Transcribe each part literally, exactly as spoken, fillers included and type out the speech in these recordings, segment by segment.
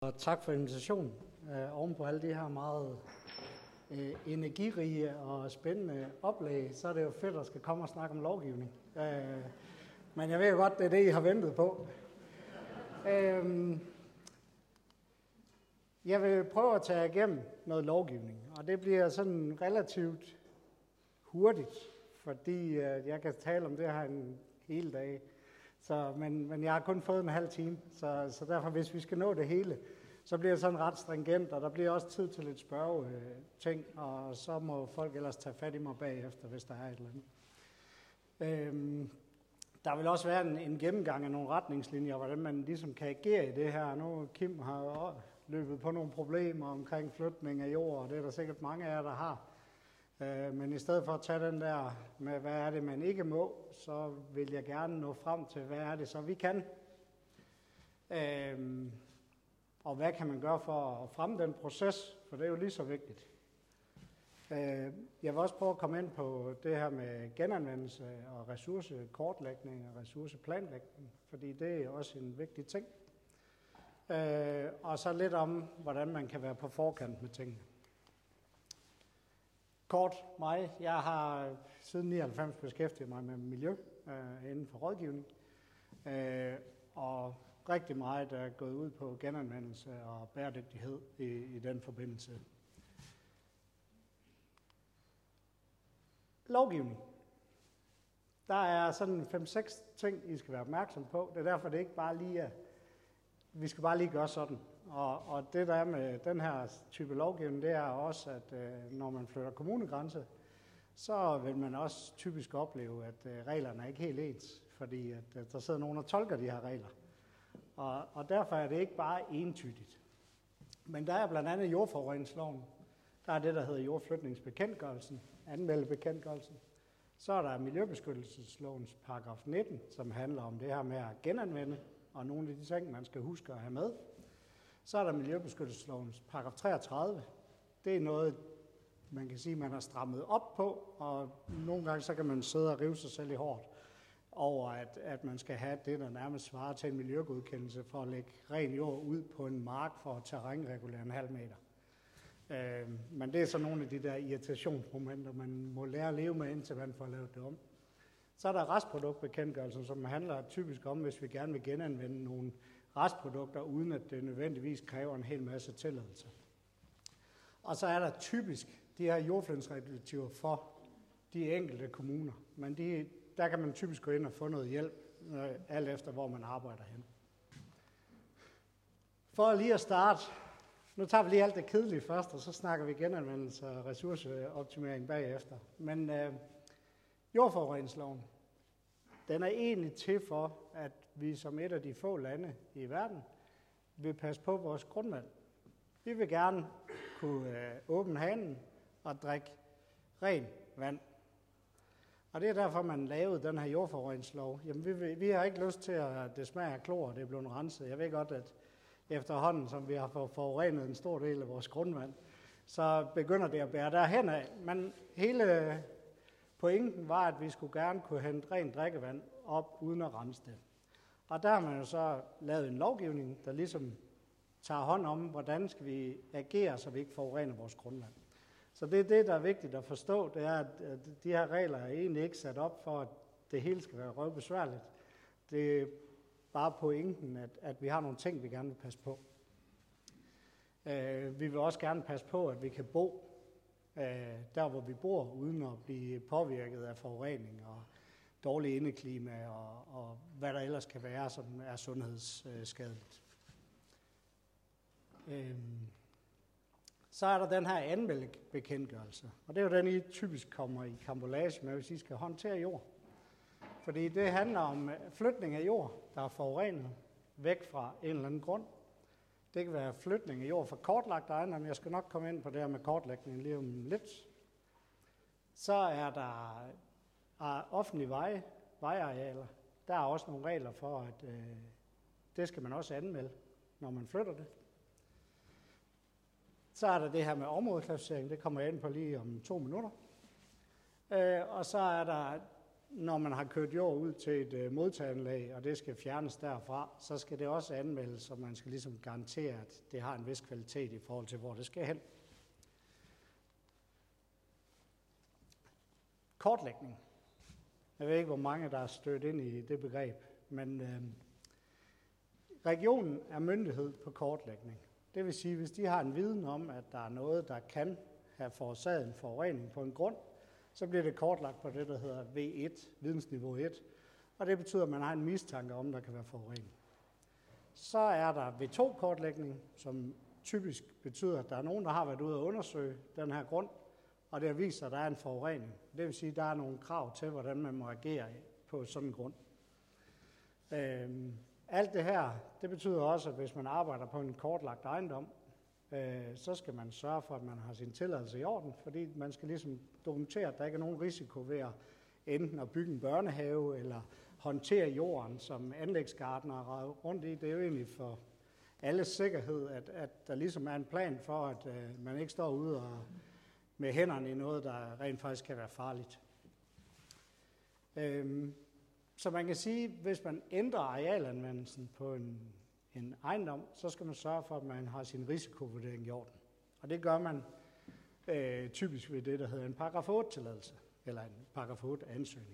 Og tak for invitationen. Øh, oven på alle de her meget øh, energirige og spændende oplæg, så er det jo fedt at skal komme og snakke om lovgivning. Øh, men jeg ved jo godt, det er det, I har ventet på. Øh, jeg vil prøve at tage igennem noget lovgivning, og det bliver sådan relativt hurtigt, fordi øh, jeg kan tale om det her en hel dag. Så, men, men jeg har kun fået en halv time, så, så derfor hvis vi skal nå det hele, så bliver det sådan ret stringent, og der bliver også tid til lidt spørge øh, ting, og så må folk ellers tage fat i mig bagefter, hvis der er et eller andet. Øhm, der vil også være en, en gennemgang af nogle retningslinjer, hvordan man ligesom kan agere i det her. Nu Kim har jo løbet på nogle problemer omkring flytning af jord, og det er der sikkert mange af jer, der har. Øh, men i stedet for at tage den der med, hvad er det, man ikke må, så vil jeg gerne nå frem til, hvad er det så, vi kan. Øh, og hvad kan man gøre for at fremme den proces, for det er jo lige så vigtigt. Øh, jeg vil også prøve at komme ind på det her med genanvendelse og ressourcekortlægning og ressourceplanlægning, fordi det er også en vigtig ting. Øh, og så lidt om, hvordan man kan være på forkant med tingene. Kort mig. Jeg har siden nioghalvfems beskæftiget mig med miljø øh, inden for rådgivning, øh, og rigtig meget er gået ud på genanvendelse og bæredygtighed i, i den forbindelse. Lovgivning. Der er sådan fem seks ting, I skal være opmærksom på. Det er derfor, det ikke bare lige er, vi skal bare lige gøre sådan. Og, og det der er med den her type lovgivning, det er også, at øh, når man flytter kommunegrænse, så vil man også typisk opleve, at øh, reglerne er ikke helt ens, fordi at, at der sidder nogen og tolker de her regler. Og, og derfor er det ikke bare entydigt. Men der er blandt andet jordforureningsloven, der er det, der hedder jordflytningsbekendtgørelsen, anmeldebekendtgørelsen. Så er der miljøbeskyttelseslovens paragraf nitten, som handler om det her med at genanvende, og nogle af de ting, man skal huske at have med. Så er der miljøbeskyttelseslovens paragraf treogtredive. Det er noget, man kan sige, man har strammet op på, og nogle gange så kan man sidde og rive sig selv i hårdt over, at, at man skal have det, der nærmest svarer til en miljøgodkendelse for at lægge ren jord ud på en mark for at terrænregulere en halv meter. Øh, men det er så nogle af de der irritationsmomenter, man må lære at leve med, indtil man får lavet det om. Så er der restproduktbekendtgørelsen, som handler typisk om, hvis vi gerne vil genanvende nogle restprodukter, uden at det nødvendigvis kræver en hel masse tilladelse. Og så er der typisk de her jordflytningsregulativer for de enkelte kommuner. Men de, der kan man typisk gå ind og få noget hjælp, alt efter hvor man arbejder hen. For lige at starte, nu tager vi lige alt det kedelige først, og så snakker vi genanvendelse og ressourceoptimering bagefter. Men øh, jordforureningsloven, den er egentlig til for, at vi som et af de få lande i verden vil passe på vores grundvand. Vi vil gerne kunne øh, åbne hanen og drikke ren vand. Og det er derfor, man lavede den her jordforureningslov. Jamen, vi, vi har ikke lyst til, at det smager af klor, og det er blevet renset. Jeg ved godt, at efterhånden, som vi har forurenet en stor del af vores grundvand, så begynder det at bære derhen af. Men hele pointen var, at vi skulle gerne kunne hente rent drikkevand op, uden at rense det. Og der har man jo så lavet en lovgivning, der ligesom tager hånd om, hvordan skal vi agere, så vi ikke forurener vores grundvand. Så det er det, der er vigtigt at forstå, det er, at de her regler er egentlig ikke sat op for, at det hele skal være røvbesværligt. Det er bare pointen, at, at vi har nogle ting, vi gerne vil passe på. Uh, vi vil også gerne passe på, at vi kan bo uh, der, hvor vi bor, uden at blive påvirket af forurening og dårligt indeklima og, og hvad der ellers kan være, som er sundhedsskadeligt. Uh, Så er der den her anmeldebekendtgørelse, og det er jo den, I typisk kommer i karambolage med, hvis I skal håndtere jord. Fordi det handler om flytning af jord, der er forurenet væk fra en eller anden grund. Det kan være flytning af jord fra kortlagt ejendom. Jeg skal nok komme ind på det her med kortlægning lige om lidt. Så er der offentlige veje, vejarealer. Der er også nogle regler for, at øh, det skal man også anmelde, når man flytter det. Så er der det her med områdeklassificering, det kommer jeg ind på lige om to minutter. Øh, og så er der når man har kørt jord ud til et øh, modtageanlæg, og det skal fjernes derfra, så skal det også anmeldes, så man skal ligesom garantere, at det har en vis kvalitet i forhold til, hvor det skal hen. Kortlægning. Jeg ved ikke, hvor mange, der er stødt ind i det begreb, men øh, regionen er myndighed på kortlægning. Det vil sige, hvis de har en viden om, at der er noget, der kan have forårsaget en forurening på en grund, så bliver det kortlagt på det, der hedder V et, vidensniveau et, og det betyder, at man har en mistanke om, der kan være forurening. Så er der V to kortlægning, som typisk betyder, at der er nogen, der har været ude og undersøge den her grund, og det har vist sig, at der er en forurening. Det vil sige, at der er nogle krav til, hvordan man må agere på sådan en grund. Øhm, alt det her, det betyder også, at hvis man arbejder på en kortlagt ejendom, øh, så skal man sørge for, at man har sin tilladelse i orden, fordi man skal ligesom dokumentere, at der ikke er nogen risiko ved at enten at bygge en børnehave, eller håndtere jorden, som anlægsgartnere rundt i. Det er jo egentlig for alles sikkerhed, at, at der ligesom er en plan for, at øh, man ikke står ude og med hænderne i noget, der rent faktisk kan være farligt. Øhm, så man kan sige, at hvis man ændrer arealanvendelsen på en, en ejendom, så skal man sørge for, at man har sin risikovurdering i orden. Og det gør man øh, typisk ved det, der hedder en paragraf otte-tilladelse, eller en paragraf otte-ansøgning.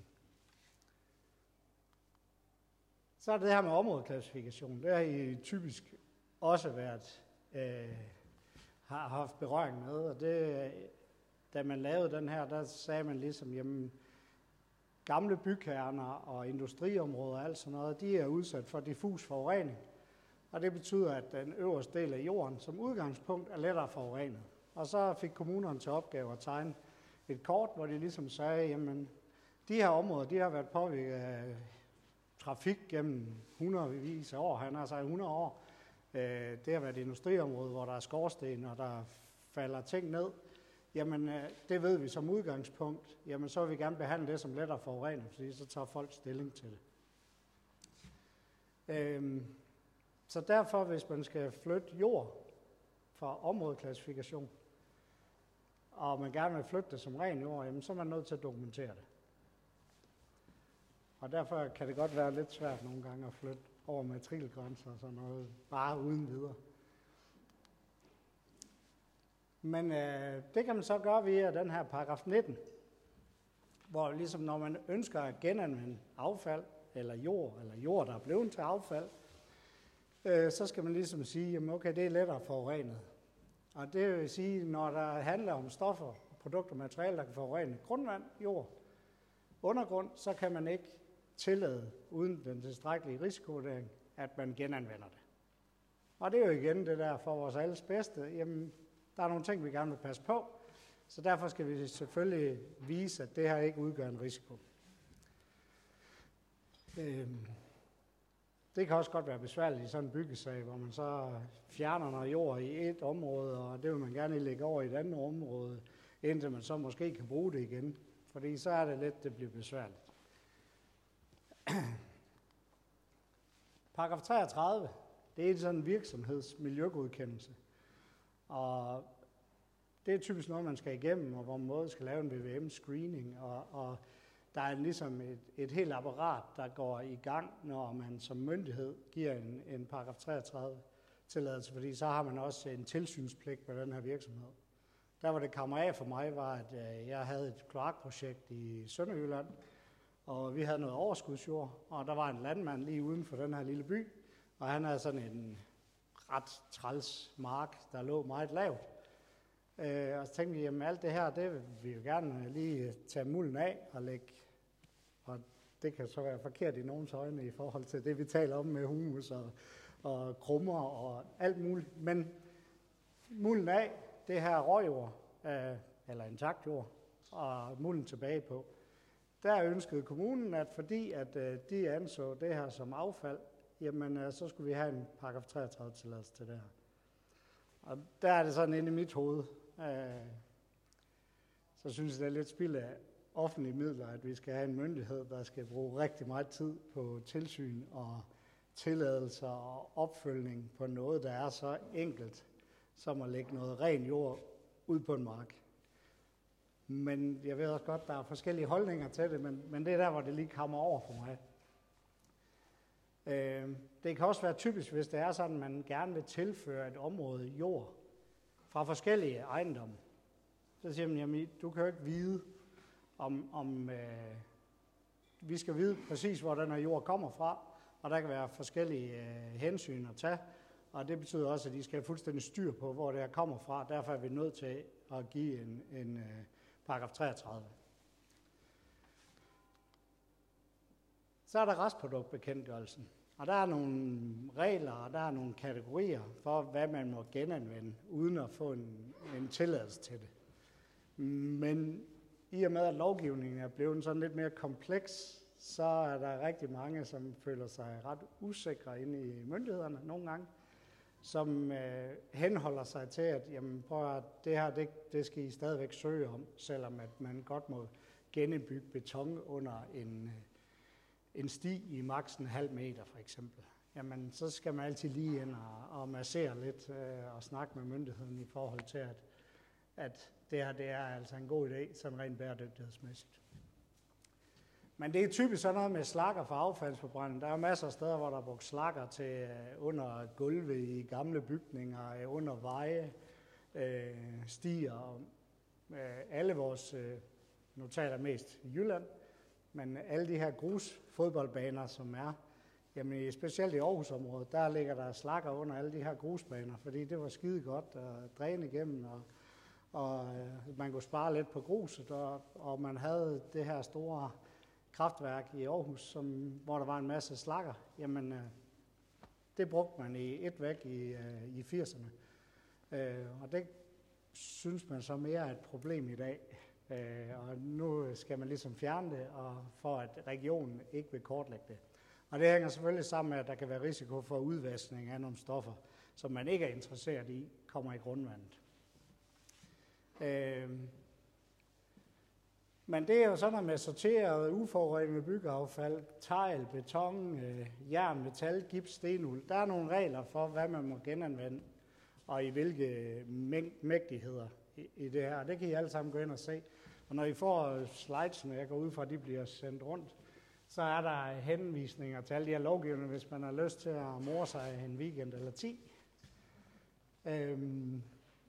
Så er det her med områdeklassifikation. Det har I typisk også været, øh, har haft berøring med, og det, da man lavede den her, der sagde man ligesom, jamen, gamle bykerner og industriområder og alt sådan noget, de er udsat for diffus forurening. Og det betyder, at den øverste del af jorden som udgangspunkt er lettere forurenet. Og så fik kommunerne til opgave at tegne et kort, hvor de ligesom sagde, jamen, de her områder, de har været påvirket af trafik gennem hundredvis af år, han har sagt hundrede år. Det har været et industriområde, hvor der er skorsten, og der falder ting ned. Jamen, det ved vi som udgangspunkt. Jamen, så vil vi gerne behandle det som lettere forurenet, fordi så tager folk stilling til det. Øhm, så derfor, hvis man skal flytte jord fra områdeklassifikation, og man gerne vil flytte det som ren jord, jamen, så er man nødt til at dokumentere det. Og derfor kan det godt være lidt svært nogle gange at flytte over matrikelgrænser og sådan noget, bare uden videre. Men øh, det kan man så gøre via den her paragraf nitten, hvor ligesom når man ønsker at genanvende affald, eller jord, eller jord, der er blevet til affald, øh, så skal man ligesom sige, jamen okay, det er lettere forurenet. Og det vil sige, når der handler om stoffer, produkter og materialer, der kan forurene grundvand, jord, undergrund, så kan man ikke tillade, uden den tilstrækkelige risikovurdering, at man genanvender det. Og det er jo igen det der for vores alles bedste. Jamen, der er nogle ting, vi gerne vil passe på, så derfor skal vi selvfølgelig vise, at det her ikke udgør en risiko. Øhm, det kan også godt være besværligt i sådan en byggesag, hvor man så fjerner noget jord i et område, og det vil man gerne lægge over i et andet område, indtil man så måske kan bruge det igen. Fordi så er det lidt, det bliver besværligt. Paragraf treogtredive, det er sådan en virksomhedsmiljøgodkendelse. Og det er typisk noget, man skal igennem, og hvor man både skal lave en V V M-screening, og, og der er ligesom et, et helt apparat, der går i gang, når man som myndighed giver en, en paragraf treogtredive-tilladelse, fordi så har man også en tilsynspligt på den her virksomhed. Der var det kammer af for mig, var, at øh, jeg havde et kloakprojekt i Sønderjylland, og vi havde noget overskudsjord, og der var en landmand lige uden for den her lille by, og han havde sådan en ret træls mark, der lå meget lavt. Øh, og så tænkte vi, jamen alt det her, det vil vi jo gerne lige tage mulden af og lægge, og det kan så være forkert i nogens øjne i forhold til det, vi taler om med humus og, og krummer og alt muligt. Men mulden af, det her råjord, øh, eller intakt jord, og mulden tilbage på, der ønskede kommunen, at fordi at, øh, de anså det her som affald, jamen øh, så skulle vi have en paragraf treogtredive-tilladelse til det her. Og der er det sådan inde i mit hoved, øh, så synes jeg, det er lidt spild af offentlige midler, at vi skal have en myndighed, der skal bruge rigtig meget tid på tilsyn og tilladelser og opfølgning på noget, der er så enkelt, som at lægge noget ren jord ud på en mark. Men jeg ved også godt, der er forskellige holdninger til det, men, men det er der, hvor det lige kommer over for mig. Øh, det kan også være typisk, hvis det er sådan, at man gerne vil tilføre et område jord fra forskellige ejendomme. Så siger man, jamen, du kan jo ikke vide, om, om øh, vi skal vide præcis, hvor den her jord kommer fra, og der kan være forskellige øh, hensyn at tage, og det betyder også, at de skal have fuldstændig styr på, hvor det her kommer fra. Derfor er vi nødt til at give en, en øh, paragraf treogtredive. Så er der restproduktbekendtgørelsen, og der er nogle regler, og der er nogle kategorier for, hvad man må genanvende, uden at få en, en tilladelse til det. Men i og med, at lovgivningen er blevet sådan lidt mere kompleks, så er der rigtig mange, som føler sig ret usikre inde i myndighederne nogle gange, som øh, henholder sig til, at jamen, prøv at, det her det, det skal I stadigvæk søge om, selvom at man godt må genbygge beton under en, en sti i maks en halv meter for eksempel. Jamen, så skal man altid lige ind og, og massere lidt øh, og snakke med myndigheden i forhold til, at, at det her det er altså en god idé, sådan rent bæredygtighedsmæssigt. Men det er typisk sådan noget med slakker for affaldsforbrænding. Der er masser af steder, hvor der er brugt slakker til under gulve i gamle bygninger, under veje, øh, stier. Øh, alle vores, øh, nu taler jeg mest i Jylland, men alle de her grusfodboldbaner, som er, jamen specielt i Aarhusområdet, der ligger der slakker under alle de her grusbaner, fordi det var skide godt at dræne igennem, og, og øh, man kunne spare lidt på gruset, og, og man havde det her store kraftværk i Aarhus, som, hvor der var en masse slakker, jamen øh, det brugte man i et væk i, øh, i firserne. Øh, og det synes man så mere er et problem i dag. Øh, og nu skal man ligesom fjerne det, og for at regionen ikke vil kortlægge det. Og det hænger selvfølgelig sammen med, at der kan være risiko for udvaskning af nogle stoffer, som man ikke er interesseret i, kommer i grundvandet. Øh, Men det er jo sådan noget med sorteret, uforurenet byggeaffald, tegl, beton, øh, jern, metal, gips, stenuld. Der er nogle regler for, hvad man må genanvende, og i hvilke mægtigheder i, i det her. Det kan I alle sammen gå ind og se. Og når I får slidesene, jeg går ud fra, at de bliver sendt rundt, så er der henvisninger til alle de her lovgivninger, hvis man har lyst til at more sig en weekend eller ti. Øhm,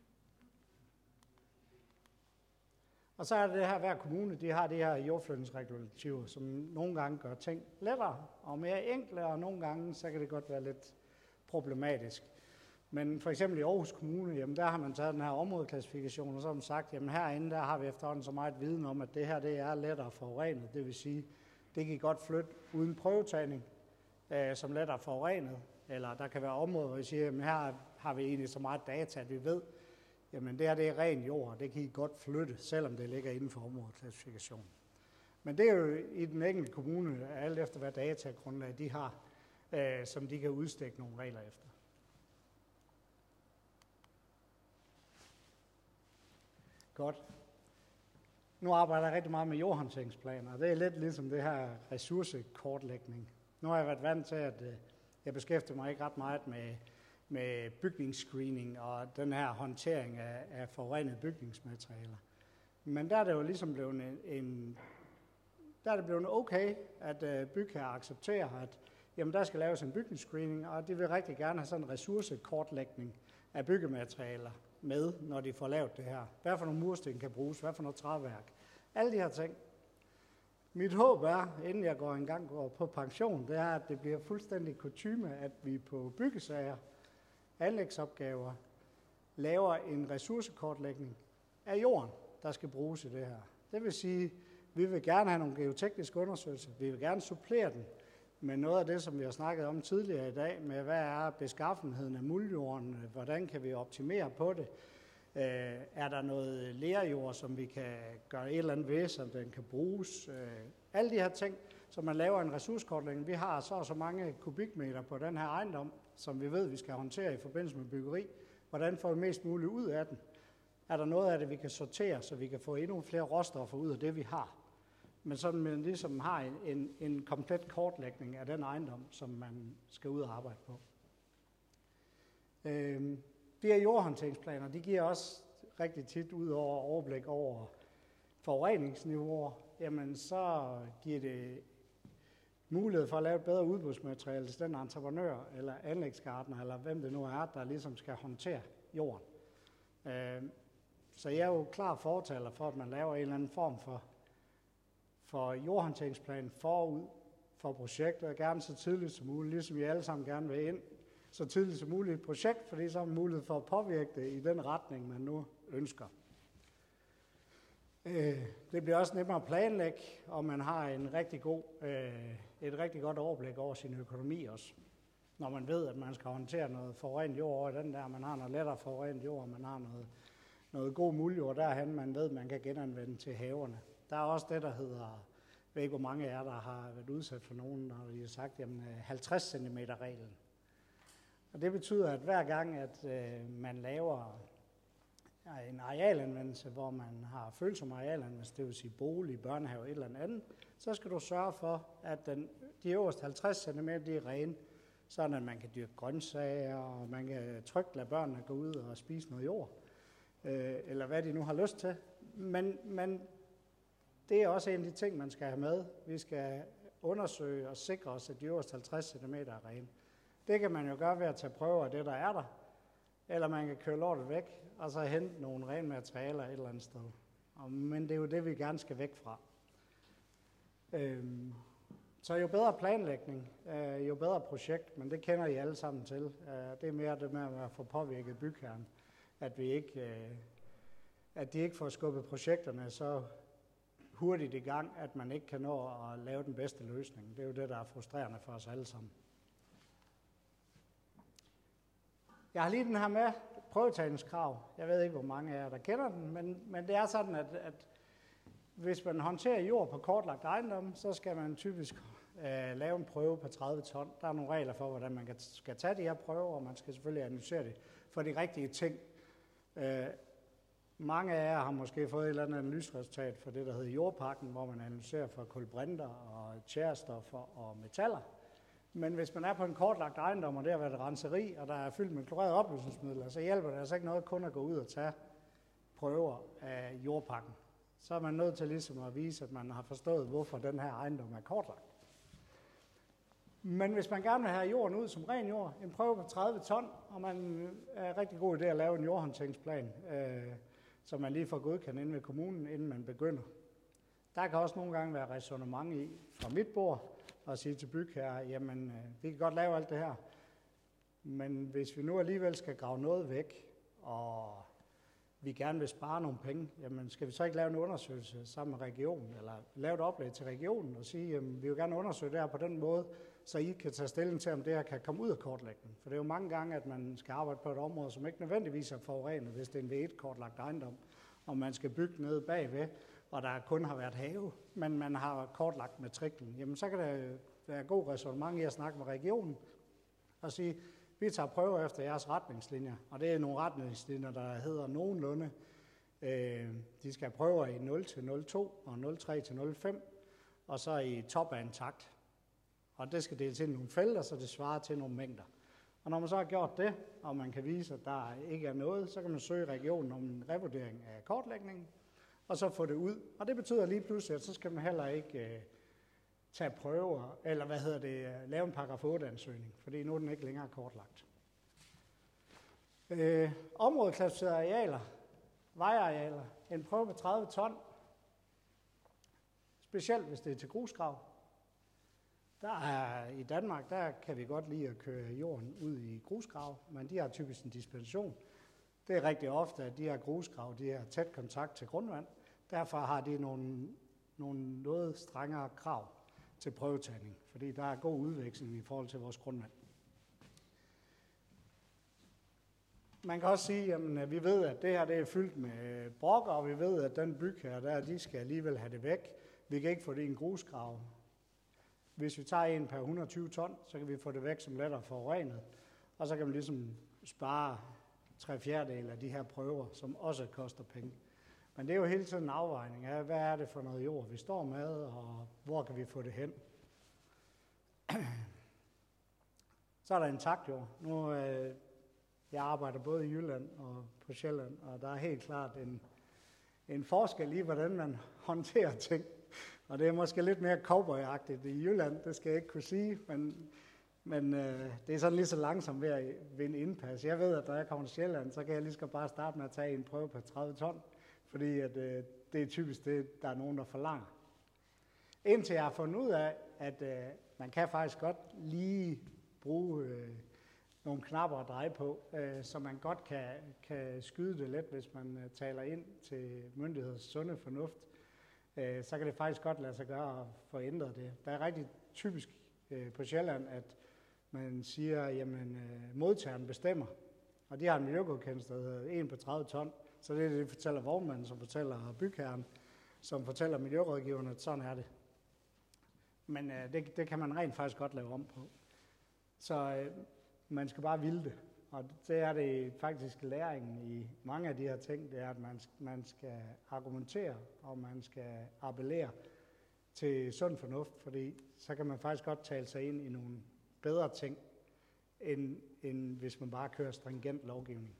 Og så er det her, hver kommune, de har de her jordflytningsregulativer, som nogle gange gør ting lettere og mere enkle, og nogle gange, så kan det godt være lidt problematisk. Men for eksempel i Aarhus Kommune, jamen der har man taget den her områdeklassifikation, og så har man sagt, jamen herinde, der har vi efterhånden så meget viden om, at det her, det er lettere forurenet. Det vil sige, det kan godt flytte uden prøvetagning, øh, som lettere forurenet. Eller der kan være områder, hvor vi siger, jamen her har vi egentlig så meget data, at vi ved, jamen det her det er ren jord, og det kan I godt flytte, selvom det ligger inden for områdeklassifikation. Men det er jo i den enkelte kommune, alt efter hvad datagrundlag de har, øh, som de kan udstikke nogle regler efter. Godt. Nu arbejder jeg rigtig meget med jordhåndteringsplaner, og det er lidt ligesom det her ressourcekortlægning. Nu har jeg været vant til, at øh, jeg beskæftiger mig ikke ret meget med med bygningsscreening og den her håndtering af, af forurenede bygningsmaterialer. Men der er det jo ligesom blevet en, en der er det blevet okay, at uh, bygherrer accepterer, at jamen, der skal laves en bygningsscreening, og de vil rigtig gerne have sådan en ressourcekortlægning af byggematerialer med, når de får lavet det her. Hvad for nogle mursten kan bruges, hvad for noget træværk. Alle de her ting. Mit håb er, inden jeg går en gang går på pension, det er, at det bliver fuldstændig kutyme, at vi på byggesager, anlægsopgaver, laver en ressourcekortlægning af jorden, der skal bruges i det her. Det vil sige, at vi vil gerne have nogle geotekniske undersøgelser. Vi vil gerne supplere den med noget af det, som vi har snakket om tidligere i dag, med hvad er beskaffenheden af muldjorden, hvordan kan vi optimere på det, er der noget lerjord, som vi kan gøre et eller andet ved, som den kan bruges. Alle de her ting, så man laver en ressourcekortlægning. Vi har så og så mange kubikmeter på den her ejendom, som vi ved, vi skal håndtere i forbindelse med byggeri. Hvordan får vi mest muligt ud af den? Er der noget af det, vi kan sortere, så vi kan få endnu flere råstoffer ud af det, vi har? Men sådan man ligesom har en, en, en komplet kortlægning af den ejendom, som man skal ud og arbejde på. Øhm, de her jordhåndteringsplaner, de giver også rigtig tit ud over overblik over forureningsniveauer, jamen så giver det mulighed for at lave et bedre udbudsmateriale til den entreprenør eller anlægsgartner, eller hvem det nu er, der ligesom skal håndtere jorden. Så jeg er jo klar fortaler for, at man laver en eller anden form for, for jordhåndteringsplan forud for projektet, og gerne så tidligt som muligt, ligesom vi alle sammen gerne vil ind så tidligt som muligt i et projekt, fordi så er man mulighed for at påvirke det i den retning, man nu ønsker. Det bliver også nemmere at planlægge, og man har en rigtig god, et rigtig godt overblik over sin økonomi også. Når man ved, at man skal håndtere noget forurenet jord over den der, man har noget lettere forurenet jord, man har noget, noget god muldjord derhen, man ved, man kan genanvende til haverne. Der er også det, der hedder, jeg ved ikke, hvor mange af jer, der har været udsat for nogen, når de har sagt, jamen halvtreds centimeter reglen. Og det betyder, at hver gang, at øh, man laver en arealanvendelse, hvor man har følsom arealanvendelse, det vil sige bolig, børnehave, et eller andet, så skal du sørge for, at den, de øverste halvtreds centimeter de er rene, sådan at man kan dyrke grøntsager, og man kan trygt lade børnene gå ud og spise noget jord, øh, eller hvad de nu har lyst til. Men, men det er også en af de ting, man skal have med. Vi skal undersøge og sikre os, at de øverste halvtreds centimeter er rene. Det kan man jo gøre ved at tage prøver af det, der er der, eller man kan køre lortet væk, og så hente nogle rene materialer et eller andet sted. Men det er jo det, vi gerne skal væk fra. Øhm, så jo bedre planlægning, øh, jo bedre projekt, men det kender I alle sammen til. Øh, det er mere det med at få påvirket bygherren, at, vi ikke, øh, at de ikke får skubbet projekterne så hurtigt i gang, at man ikke kan nå at lave den bedste løsning. Det er jo det, der er frustrerende for os alle sammen. Jeg har lige den her med, prøvetagningskrav. Jeg ved ikke, hvor mange af jer, der kender den, men, men det er sådan, at, at hvis man håndterer jord på kortlagt ejendom, så skal man typisk øh, lave en prøve på tredive ton. Der er nogle regler for, hvordan man kan, skal tage de her prøver, og man skal selvfølgelig analysere det for de rigtige ting. Øh, mange af jer har måske fået et eller andet analyseresultat for det, der hedder jordpakken, hvor man analyserer for kulbrinter og tjærestoffer og metaller. Men hvis man er på en kortlagt ejendom, og det har været et renseri, og der er fyldt med klorerede opløsningsmidler, så hjælper det altså ikke noget kun at gå ud og tage prøver af jordpakken. Så er man nødt til ligesom at vise, at man har forstået, hvorfor den her ejendom er kortlagt. Men hvis man gerne vil have jorden ud som ren jord, en prøve på tredive ton, og man er en rigtig god idé at lave en jordhåndteringsplan, øh, så man lige får godkendt inde ved kommunen, inden man begynder. Der kan også nogle gange være ræsonnement i fra mit bord, og sige til bygherrer, jamen øh, vi kan godt lave alt det her, men hvis vi nu alligevel skal grave noget væk, og vi gerne vil spare nogle penge, jamen skal vi så ikke lave en undersøgelse sammen med regionen, eller lave et oplæg til regionen og sige, jamen vi vil gerne undersøge det her på den måde, så I kan tage stilling til, om det her kan komme ud af kortlægningen. For det er jo mange gange, at man skal arbejde på et område, som ikke nødvendigvis er forurenet, hvis det er en V et kortlagt ejendom, og man skal bygge nede bagved, og der kun har været have, men man har kortlagt matriklen, jamen så kan der være god ræsonnement i at snakke med regionen og sige, vi tager prøver efter jeres retningslinjer, og det er nogle retningslinjer, der hedder nogenlunde. Øh, de skal have prøver i nul til nul komma to og nul komma tre til nul komma fem, og så i top af en takt. Og det skal deles ind i nogle felter, så det svarer til nogle mængder. Og når man så har gjort det, og man kan vise, at der ikke er noget, så kan man søge regionen om en revurdering af kortlægningen, og så få det ud. Og det betyder lige pludselig, at så skal man heller ikke øh, tage prøver, eller hvad hedder det, lave en paragraf otte-ansøgning, fordi nu er den ikke længere kortlagt. Øh, områdeklassificerede arealer, vejarealer, en prøve på tredive ton, specielt hvis det er til grusgrav. Der er, i Danmark, der kan vi godt lide at køre jorden ud i grusgrav, men de har typisk en dispensation. Det er rigtig ofte, at de her grusgrav, de har tæt kontakt til grundvand. Derfor har de nogle, nogle noget strengere krav til prøvetagning, fordi der er god udveksling i forhold til vores grundvand. Man kan også sige, at vi ved, at det her det er fyldt med brokker, og vi ved, at den bygherre der, de skal alligevel have det væk. Vi kan ikke få det i en grusgrav. Hvis vi tager en per et hundrede og tyve ton, så kan vi få det væk som lettere forurenet, og så kan man ligesom spare tre fjerdedele af de her prøver, som også koster penge. Men det er jo hele tiden en afvejning af, hvad er det for noget jord, vi står med, og hvor kan vi få det hen. Så er der en taktjord. Nu, øh, jeg arbejder både i Jylland og på Sjælland, og der er helt klart en, en forskel i, hvordan man håndterer ting. Og det er måske lidt mere cowboyagtigt i Jylland, det skal jeg ikke kunne sige, men, men øh, det er sådan lige så langsomt ved at vinde indpas. Jeg ved, at når jeg kommer til Sjælland, så kan jeg lige så bare starte med at tage en prøve på tredive ton, fordi at, øh, det er typisk det, der er nogen, der forlanger. Indtil jeg har fundet ud af, at øh, man kan faktisk godt lige bruge øh, nogle knapper at dreje på, øh, så man godt kan, kan skyde det let, hvis man øh, taler ind til myndigheders sunde fornuft. Øh, så kan det faktisk godt lade sig gøre at få ændret det. Der er rigtig typisk øh, på Sjælland, at man siger, at øh, modtageren bestemmer. Og de har en miljøgodkendelse, der hedder en på tredive ton. Så det er det, de fortæller vognmanden, som fortæller bygherren, som fortæller miljørådgiverne, at sådan er det. Men øh, det, det kan man rent faktisk godt lave om på. Så øh, man skal bare ville det. Og det er det faktisk læringen i mange af de her ting, det er, at man, man skal argumentere, og man skal appellere til sund fornuft, fordi så kan man faktisk godt tale sig ind i nogle bedre ting, end, end hvis man bare kører stringent lovgivning.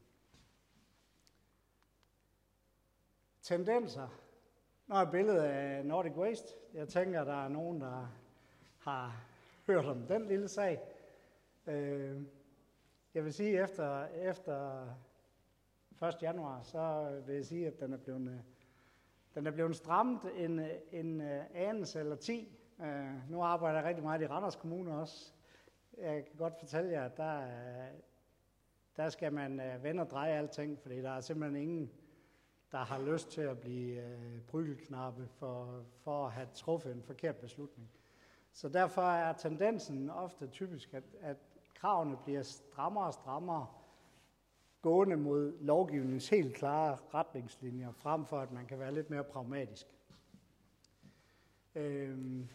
Tendenser. Nå, et billede af Nordic Waste. Jeg tænker, der er nogen, der har hørt om den lille sag. Øh, jeg vil sige, efter, efter første januar, så vil jeg sige, at den er blevet, den er blevet strammet en, en anelse eller ti. Øh, nu arbejder jeg rigtig meget i Randers Kommune også. Jeg kan godt fortælle jer, at der, der skal man vende og dreje alting, fordi der er simpelthen ingen, der har lyst til at blive øh, prygelknappe for, for at have truffet en forkert beslutning. Så derfor er tendensen ofte typisk, at, at kravene bliver strammere og strammere, gående mod lovgivningens helt klare retningslinjer, frem for at man kan være lidt mere pragmatisk. Øhm.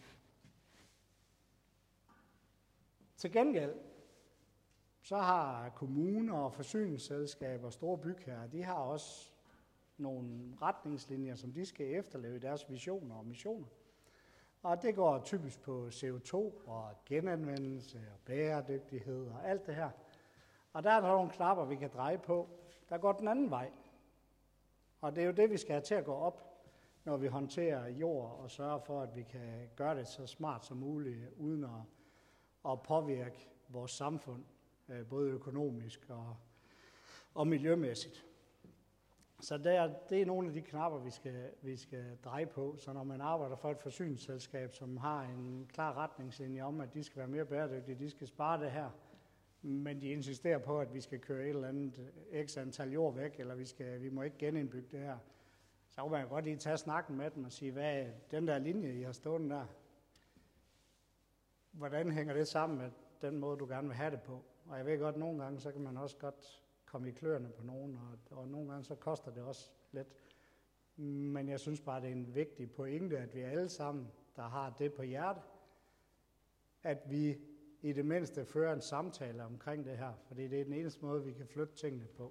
Til gengæld, så har kommuner og forsyningsselskaber og store bygherrer, de har også nogle retningslinjer, som de skal efterleve i deres visioner og missioner. Og det går typisk på C O to og genanvendelse og bæredygtighed og alt det her. Og der er der nogle knapper, vi kan dreje på. Der går den anden vej. Og det er jo det, vi skal have til at gå op, når vi håndterer jord og sørger for, at vi kan gøre det så smart som muligt, uden at, at påvirke vores samfund, både økonomisk og, og miljømæssigt. Så der, det er nogle af de knapper, vi skal, vi skal dreje på. Så når man arbejder for et forsyningsselskab, som har en klar retningslinje om, at de skal være mere bæredygtige, de skal spare det her, men de insisterer på, at vi skal køre et eller andet x antal jord væk, eller vi, skal, vi må ikke genindbygge det her, så må man godt lige tage snakken med dem og sige, hvad er den der linje, I har stående der, hvordan hænger det sammen med den måde, du gerne vil have det på? Og jeg ved godt, at nogle gange, så kan man også godt komme i kløerne på nogen, og, og nogle gange så koster det også lidt. Men jeg synes bare, det er en vigtig pointe, at vi alle sammen, der har det på hjerte, at vi i det mindste fører en samtale omkring det her, fordi det er den eneste måde, vi kan flytte tingene på.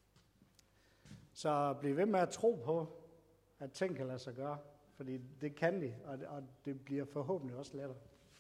Så bliv ved med at tro på, at ting kan lade sig gøre, fordi det kan de, og, og det bliver forhåbentlig også lettere.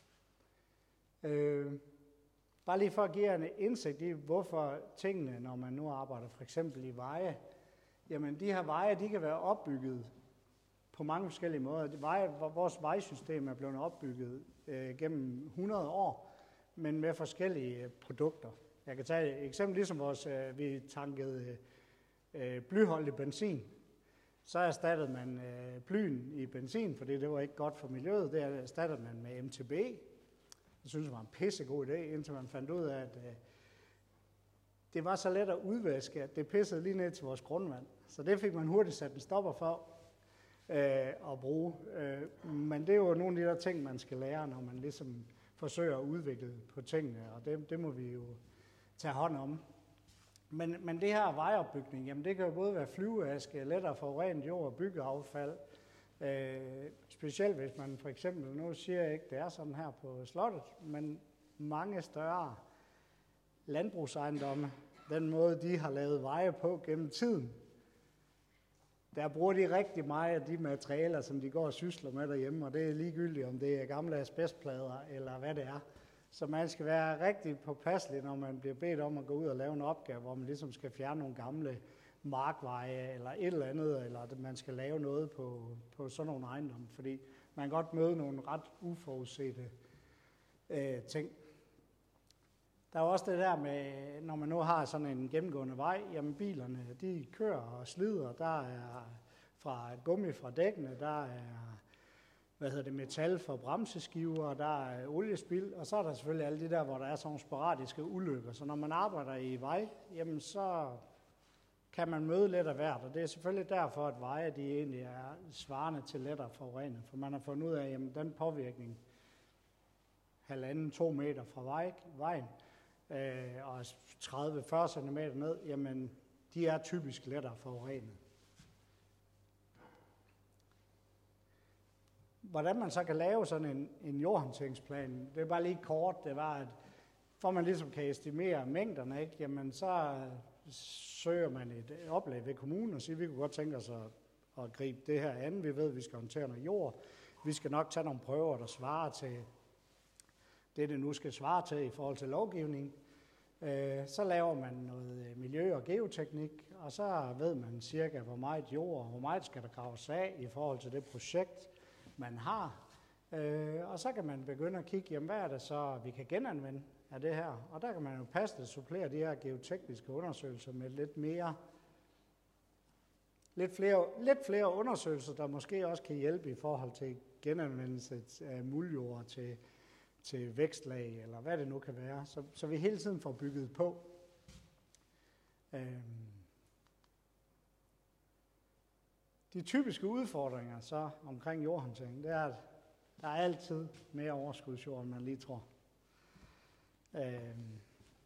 Øh, Bare lige for at give jer en indsigt i, hvorfor tingene, når man nu arbejder for eksempel i veje, jamen de her veje, de kan være opbygget på mange forskellige måder. De veje, vores vejsystem er blevet opbygget øh, gennem hundrede år, men med forskellige øh, produkter. Jeg kan tage et eksempel, ligesom vores, øh, vi tankede øh, blyholdig benzin. Så erstattede man øh, blyen i benzin, fordi det var ikke godt for miljøet. Det erstattede man med M T B. Jeg synes, det var en pissegod idé, indtil man fandt ud af, at øh, det var så let at udvaske, at det pissede lige ned til vores grundvand. Så det fik man hurtigt sat en stopper for øh, at bruge. Øh, men det er jo nogle af de der ting, man skal lære, når man ligesom forsøger at udvikle på tingene, og det, det må vi jo tage hånd om. Men, men det her vejopbygning, jamen det kan jo både være flyveaske, lettere forurenet jord og byggeaffald. Øh, specielt hvis man for eksempel, nu siger jeg ikke, det er sådan her på slottet, men mange større landbrugsejendomme, den måde de har lavet veje på gennem tiden, der bruger de rigtig meget af de materialer, som de går og sysler med derhjemme, og det er ligegyldigt, om det er gamle asbestplader eller hvad det er. Så man skal være rigtig påpasselig, når man bliver bedt om at gå ud og lave en opgave, hvor man ligesom skal fjerne nogle gamle markveje eller et eller andet, eller at man skal lave noget på, på sådan nogle ejendomme, fordi man kan godt møde nogle ret uforudsete øh, ting. Der er også det der med, når man nu har sådan en gennemgående vej, jamen bilerne, de kører og slider, der er fra gummi fra dækkene, der er hvad hedder det, metal for bremseskiver, der er oliespild, og så er der selvfølgelig alle de der, hvor der er sådan nogle sporadiske ulykker. Så når man arbejder i vej, jamen så kan man møde lidt af hvert, og det er selvfølgelig derfor, at veje de egentlig er svarende til lettere forurenet, for man har fundet ud af, at den påvirkning halvanden, to meter fra vej, vejen, øh, og tredive til fyrre centimeter ned, jamen de er typisk lettere forurenet. Hvordan man så kan lave sådan en, en jordhåndteringsplan, det er bare lige kort, det var, at for man ligesom kan estimere mængderne, ikke, jamen så søger man et oplag ved kommunen og siger, vi kunne godt tænke os at, at gribe det her an, vi ved, at vi skal håndtere noget jord, vi skal nok tage nogle prøver, der svarer til det, det nu skal svare til i forhold til lovgivning. Så laver man noget miljø- og geoteknik, og så ved man cirka, hvor meget jord og hvor meget skal der graves af i forhold til det projekt, man har. Øh, og så kan man begynde at kigge, jamen, hvad er det så, vi kan genanvende af det her? Og der kan man jo passende supplere de her geotekniske undersøgelser med lidt mere, lidt flere, lidt flere undersøgelser, der måske også kan hjælpe i forhold til genanvendelse af muldjord til, til vækstlag, eller hvad det nu kan være. Så, så vi hele tiden får bygget på. Øh, De typiske udfordringer så omkring jordhåndtering, det er, at der er altid mere overskudsjord, end man lige tror. Øhm,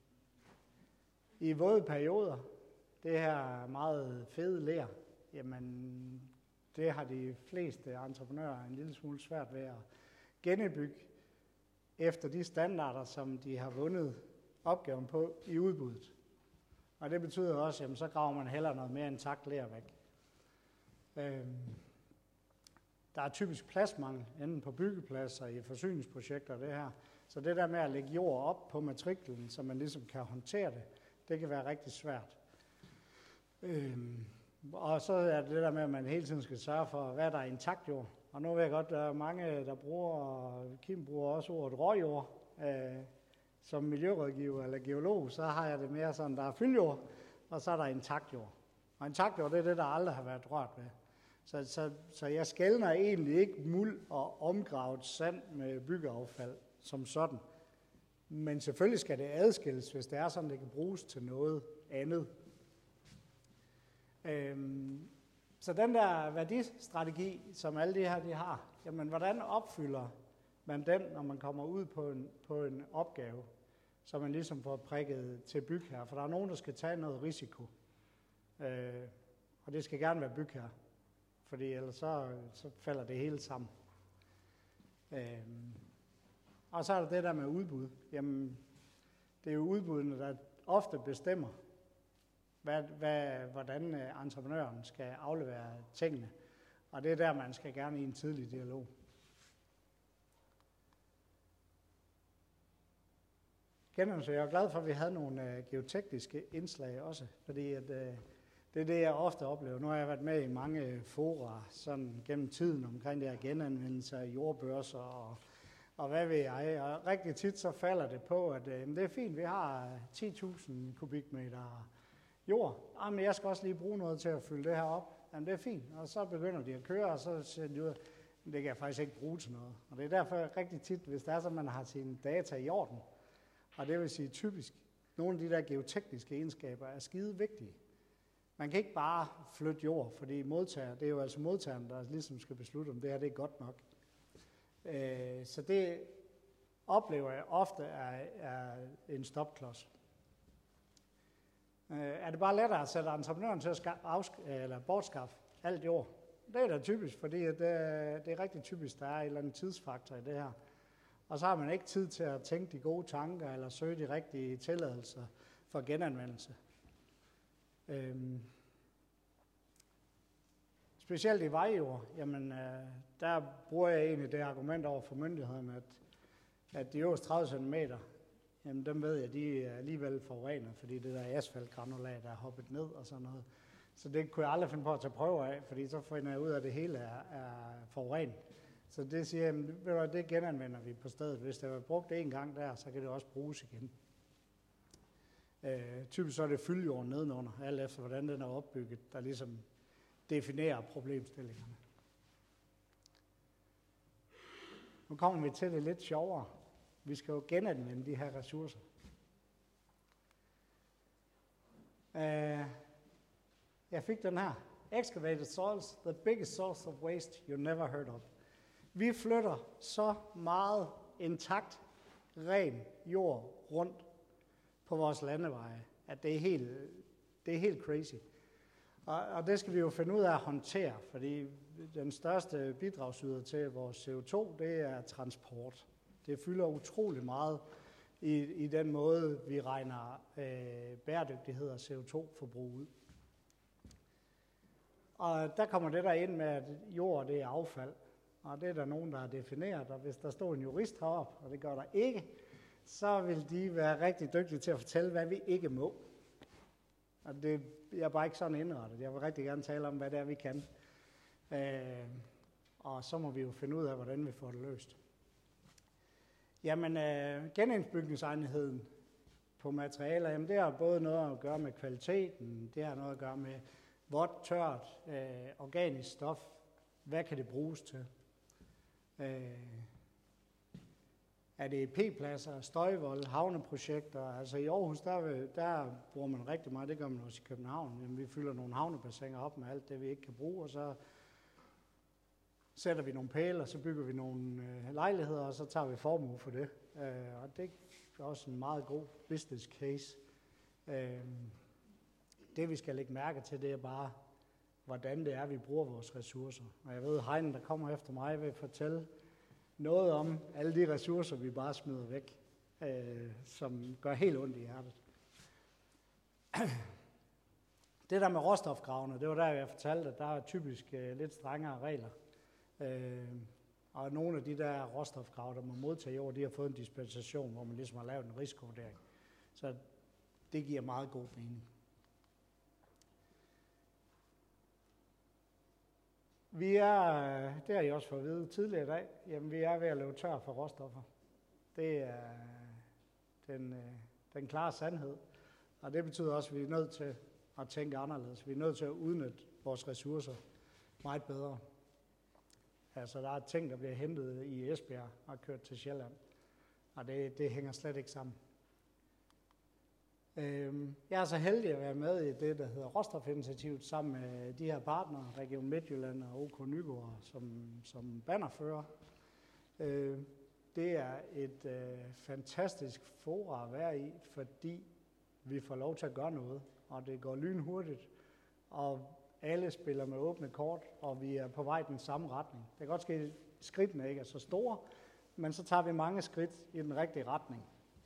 I våde perioder, det her meget fede ler, jamen det har de fleste entreprenører en lille smule svært ved at genbygge efter de standarder, som de har vundet opgaven på i udbuddet. Og det betyder også, at så graver man hellere noget mere intakt ler væk. Øhm, der er typisk pladsmangel, enten på byggepladser, i forsyningsprojekter og det her. Så det der med at lægge jord op på matriklen, så man ligesom kan håndtere det, det kan være rigtig svært. Øhm, og så er det det der med, at man hele tiden skal sørge for, hvad der er intakt jord. Og nu ved jeg godt, der er mange, der bruger, og Kim bruger også ordet råjord. Øh, som miljørådgiver eller geolog, så har jeg det mere sådan, der er fyldjord, og så er der intakt jord. Og intakt jord, det er det, der aldrig har været rørt ved. Så, så, så jeg skelner egentlig ikke muld og omgravet sand med byggeaffald som sådan. Men selvfølgelig skal det adskilles, hvis det er sådan, det kan bruges til noget andet. Øhm, så den der værdistrategi, som alle de her de har, jamen hvordan opfylder man den, når man kommer ud på en, på en opgave, så man ligesom får prikket til bygherre? For der er nogen, der skal tage noget risiko. Øh, og det skal gerne være bygherre, fordi ellers så, så falder det hele sammen. Øh, og så er der det der med udbud. Jamen, det er jo udbuddene, der ofte bestemmer, hvad, hvad, hvordan entreprenøren skal aflevere tingene. Og det er der, man skal gerne i en tidlig dialog. Så jeg er glad for, at vi havde nogle uh, geotekniske indslag også, fordi at, uh, det er det, jeg ofte oplever. Nu har jeg været med i mange fora sådan gennem tiden omkring det her genanvendelse af jordbørser og, og hvad ved jeg. Og rigtig tit så falder det på, at uh, det er fint, vi har ti tusind kubikmeter jord. Jamen, jeg skal også lige bruge noget til at fylde det her op. Jamen, det er fint. Og så begynder de at køre, og så ser de ud, at det kan jeg faktisk ikke bruge til noget. Og det er derfor rigtig tit, hvis det er så, at man har sine data i orden, og det vil sige typisk, nogle af de der geotekniske egenskaber er skide vigtige. Man kan ikke bare flytte jord, fordi modtager, det er jo altså modtageren, der ligesom skal beslutte, om det her det er godt nok. Øh, så det oplever jeg ofte er, er en stopklods. Øh, er det bare lettere at sætte entreprenøren til at afsk- eller bortskaffe alt jord? Det er da typisk, fordi det, det er rigtig typisk, der er en eller anden tidsfaktor i det her. Og så har man ikke tid til at tænke de gode tanker, eller søge de rigtige tilladelser for genanvendelse. Øhm. Specielt i vejjord, jamen øh, der bruger jeg egentlig det argument over for myndighederne, at, at de øverste tredive centimeter, jamen dem ved jeg, de er alligevel forurenet, fordi det der asfaltgranulat, der er hoppet ned og sådan noget. Så det kunne jeg aldrig finde på at tage prøver af, fordi så finder jeg ud af, at det hele er, er forurenet. Så det siger jeg, ved du, det genanvender vi på stedet. Hvis det var brugt en gang der, så kan det også bruges igen. Øh, typisk så er det fyldjorden nedenunder, alt efter hvordan den er opbygget, der ligesom definerer problemstillingerne. Nu kommer vi til det lidt sjovere. Vi skal jo genanvende de her ressourcer. Øh, jeg fik den her. Excavated soils, the biggest source of waste you never heard of. Vi flytter så meget intakt, ren jord rundt på vores landeveje, at det er helt, det er helt crazy. Og, og det skal vi jo finde ud af at håndtere, fordi den største bidragsyder til vores C O to, det er transport. Det fylder utrolig meget i, i den måde, vi regner øh, bæredygtighed og C O to forbrug ud. Og der kommer det der ind med, at jord det er affald. Og det er der nogen, der har defineret, og hvis der står en jurist heroppe, og det gør der ikke, så vil de være rigtig dygtige til at fortælle, hvad vi ikke må. Og det, jeg er bare ikke sådan indrettet. Jeg vil rigtig gerne tale om, hvad det er, vi kan. Øh, og så må vi jo finde ud af, hvordan vi får det løst. Jamen, øh, genindsbygningsegnetheden på materialer, jamen, det har både noget at gøre med kvaliteten, det har noget at gøre med vådt, tørt, øh, organisk stof. Hvad kan det bruges til? Øh, er det E P-pladser, støjvold, havneprojekter? Altså i Aarhus, der, der bruger man rigtig meget, det gør man også i København. Jamen, vi fylder nogle havnebassiner op med alt det, vi ikke kan bruge, og så sætter vi nogle pæle, og så bygger vi nogle øh, lejligheder, og så tager vi formue for det. Øh, og det er også en meget god business case. Øh, det vi skal lægge mærke til, det er bare, hvordan det er, vi bruger vores ressourcer. Og jeg ved, at Heine, der kommer efter mig, vil fortælle noget om alle de ressourcer, vi bare smider væk, øh, som gør helt ondt i hjertet. Det der med råstofgravene, det var der, jeg fortalte, at der er typisk øh, lidt strengere regler. Øh, og nogle af de der råstofgrave, der må modtage jord, de har fået en dispensation, hvor man ligesom har lavet en risikovurdering. Så det giver meget god mening. Vi er, det har I også fået at vide tidligere i dag, jamen vi er ved at løbe tør for råstoffer. Det er den, den klare sandhed. Og det betyder også, at vi er nødt til at tænke anderledes. Vi er nødt til at udnytte vores ressourcer meget bedre. Altså der er ting, der bliver hentet i Esbjerg og kørt til Sjælland. Og det, det hænger slet ikke sammen. Jeg er så heldig at være med i det, der hedder Råstofinitiativet, sammen med de her partnere, Region Midtjylland og OK Nygaard, som, som bannerfører. Det er et fantastisk fora at være i, fordi vi får lov til at gøre noget, og det går lynhurtigt, og alle spiller med åbne kort, og vi er på vej i den samme retning. Det kan godt ske, at skridtene ikke er så store, men så tager vi mange skridt i den rigtige retning.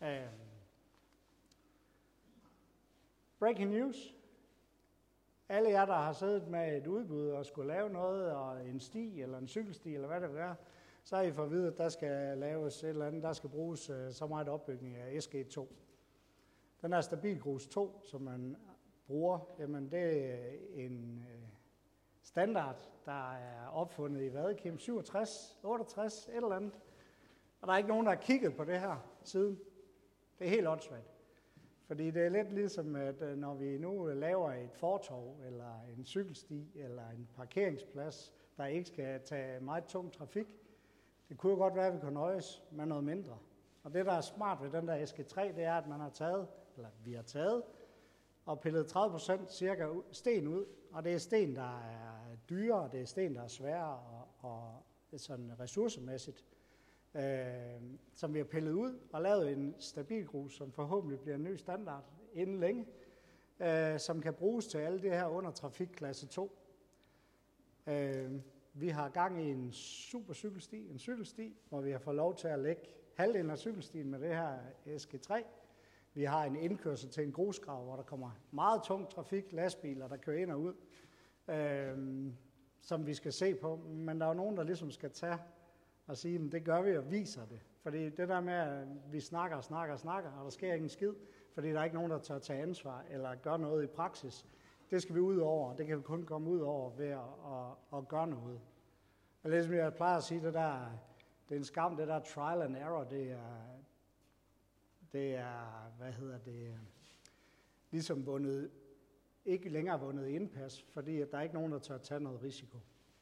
Breaking news. Alle jer, der har siddet med et udbud og skulle lave noget, og en sti eller en cykelsti, eller hvad det vil være, så har I fået at vide, at der skal laves et eller andet, der skal bruges så meget opbygning af S G to. Den her stabilgrus to, som man bruger, jamen det er en standard, der er opfundet i Vadekim syvogtres, otteogtres, et eller andet. Og der er ikke nogen, der har kigget på det her siden. Det er helt åndssvagt. Fordi det er lidt ligesom, at når vi nu laver et fortov, eller en cykelsti, eller en parkeringsplads, der ikke skal tage meget tung trafik, det kunne jo godt være, at vi kan nøjes med noget mindre. Og det, der er smart ved den der S G tre, det er, at man har taget, eller vi har taget, og pillet tredive procent cirka sten ud. Og det er sten, der er dyre, og det er sten, der er svære og, og sådan ressourcemæssigt. Øh, som vi har pillet ud og lavet en stabil grus, som forhåbentlig bliver en ny standard inden længe, øh, som kan bruges til alle det her under trafikklasse to. Øh, vi har gang i en super cykelsti, en cykelsti, hvor vi har fået lov til at lægge halvdelen af cykelstien med det her S G tre. Vi har en indkørsel til en grusgrav, hvor der kommer meget tung trafik, lastbiler, der kører ind og ud, øh, som vi skal se på. Men der er jo nogen, der ligesom skal tage og sige, at det gør vi og viser det. Fordi det der med, at vi snakker og snakker og snakker, og der sker ingen skid, fordi der er ikke nogen, der tør tage ansvar eller gør noget i praksis, det skal vi ud over. Det kan vi kun komme ud over ved at, at, at gøre noget. Og ligesom jeg plejer at sige, det der, det er en skam, det der trial and error, det er, det er, hvad hedder det, ligesom vundet, ikke længere vundet indpas, fordi at der er ikke nogen, der tør tage noget risiko.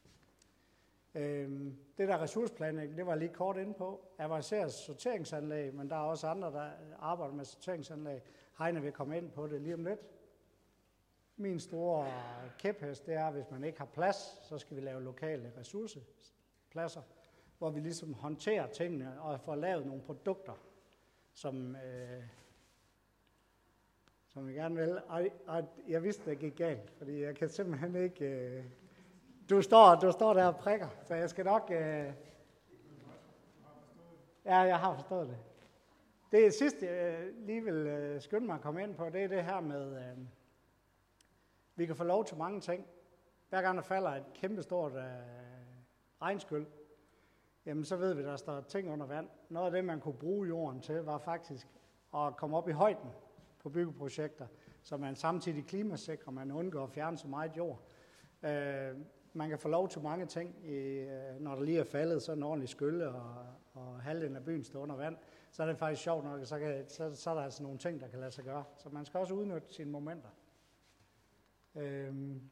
Øhm, det der ressourceplanlægning, det var jeg lige kort inde på. Avanceret sorteringsanlæg, men der er også andre, der arbejder med sorteringsanlæg. Heine vil komme ind på det lige om lidt. Min store kæphest, det er, at hvis man ikke har plads, så skal vi lave lokale ressourcepladser, hvor vi ligesom håndterer tingene og får lavet nogle produkter, som, øh, som vi gerne vil. Og, og jeg vidste, det gik galt, fordi jeg kan simpelthen ikke... Øh, du, står, du står der og prikker, så jeg skal nok... Øh, ja, jeg har forstået det. Det sidste, jeg lige vil øh, skynde mig at komme ind på, det er det her med... Øh, vi kan få lov til mange ting. Hver gang der falder et kæmpestort øh, regnskyld, jamen så ved vi, at der står ting under vand. Noget af det, man kunne bruge jorden til, var faktisk at komme op i højden på byggeprojekter, så man samtidig klimasikrer, man undgår at fjerne så meget jord. Øh, man kan få lov til mange ting, i, øh, når der lige er faldet sådan en ordentlig skylde, og, og halvdelen af byen står under vand, så er det faktisk sjovt nok, så, kan, så, så er der altså nogle ting, der kan lade sig gøre. Så man skal også udnytte sine momenter. Øhm.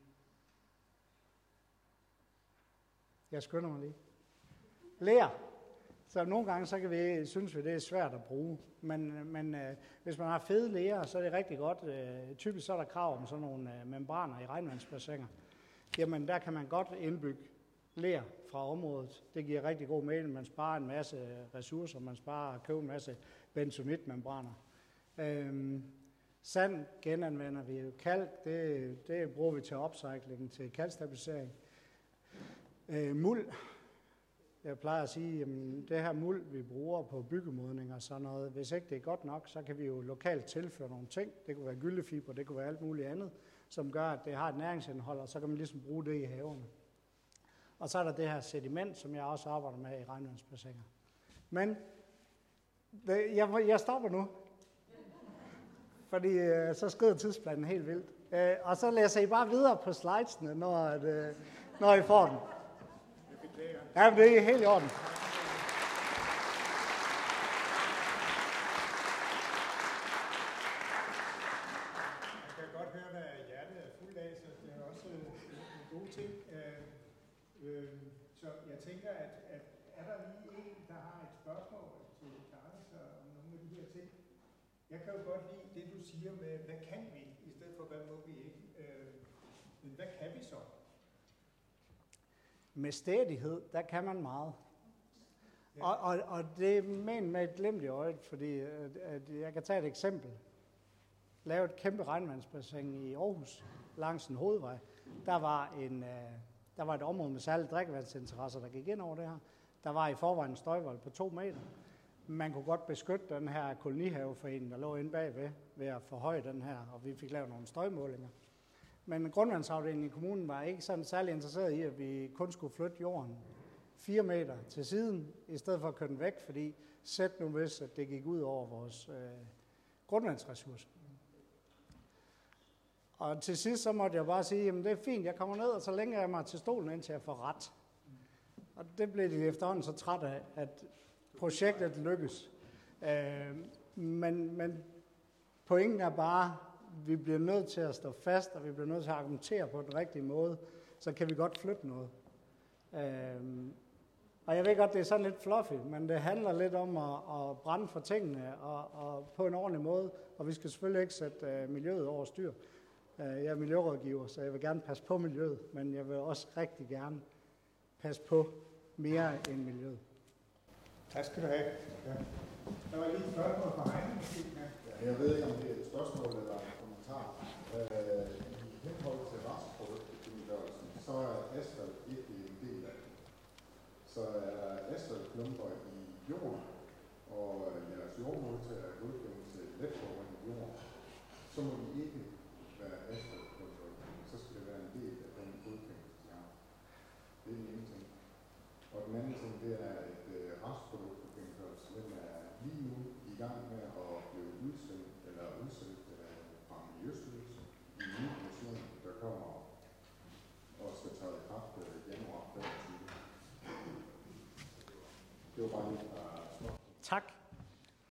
Jeg skynder mig lige. Ler. Så nogle gange så kan vi, synes vi, det er svært at bruge. Men, men øh, hvis man har fede ler, så er det rigtig godt. Øh, typisk så er der krav om sådan nogle øh, membraner i regnvandsbassiner. Jamen der kan man godt indbygge ler fra området. Det giver rigtig god mening. Man sparer en masse ressourcer. Man sparer at købe en masse bentonitmembraner. Øhm. Sand genanvender vi. Kalk, det, det bruger vi til upcycling, til kalkstabilisering. Øh, muld, jeg plejer at sige, jamen, det her muld, vi bruger på byggemodning og sådan noget, hvis ikke det er godt nok, så kan vi jo lokalt tilføre nogle ting. Det kunne være gyldefiber, det kunne være alt muligt andet, som gør, at det har et næringsindhold, og så kan man ligesom bruge det i haverne. Og så er der det her sediment, som jeg også arbejder med i regnvandsbassiner. Men det, jeg, jeg stopper nu. Fordi øh, så skrider tidsplanen helt vildt. Øh, og så læser I bare videre på slidesene, når, at, øh, når I får den. Ja, det er helt i orden. Jeg kan godt høre, hvad hjertet er fuldt af, så det er også en god ting. Øh, øh, så jeg tænker, at, at er der lige en, der har et spørgsmål til Klares om nogle af de her ting? Jeg kan jo godt lide det, du siger med, hvad kan vi, i stedet for, hvad må vi ikke. Øh, men hvad kan vi så? Med stædighed, der kan man meget. Ja. Og, og, og det er men med et glimt i øjet, fordi at, at jeg kan tage et eksempel. Lave et kæmpe regnvandsbassin i Aarhus, langs en hovedvej. Der var, en, der var et område med særlige drikkevandsinteresser, der gik ind over det her. Der var i forvejen en støjvold på to meter. Man kunne godt beskytte den her kolonihaveforening, der lå inde bagved, ved at forhøje den her, og vi fik lavet nogle støjmålinger. Men grundvandsafdelingen i kommunen var ikke sådan særlig interesseret i, at vi kun skulle flytte jorden fire meter til siden, i stedet for at køre den væk, fordi sæt nu hvis, at det gik ud over vores øh, grundvandsressourcer. Og til sidst så måtte jeg bare sige, jamen det er fint, jeg kommer ned, og så længer jeg mig til stolen, indtil jeg får ret. Og det blev de efterhånden så træt af, at projektet lykkes. Øh, men, men pointen er bare, at vi bliver nødt til at stå fast, og vi bliver nødt til at argumentere på den rigtige måde, så kan vi godt flytte noget. Øh, og jeg ved godt, det er sådan lidt fluffy, men det handler lidt om at, at brænde for tingene og, og på en ordentlig måde, og vi skal selvfølgelig ikke sætte uh, miljøet over styr. Uh, jeg er miljørådgiver, så jeg vil gerne passe på miljøet, men jeg vil også rigtig gerne passe på mere end miljøet. Tak skal du have. Ja. Der var lige et spørgsmål fra Heine. Ja, jeg ved ikke, om det er et spørgsmål eller en kommentar. Øh, I henhold til restproduktivitetgørelsen, så er asfalt ikke en del af det. Så er der asfaltklumper i jorden, og jeres jordmodtager er godkendt til letforurenet jord, så må de ikke være asfaltklumper. Så skal det være en del af den godkendelse, ja. Det er den ene ting. Og den anden ting, det er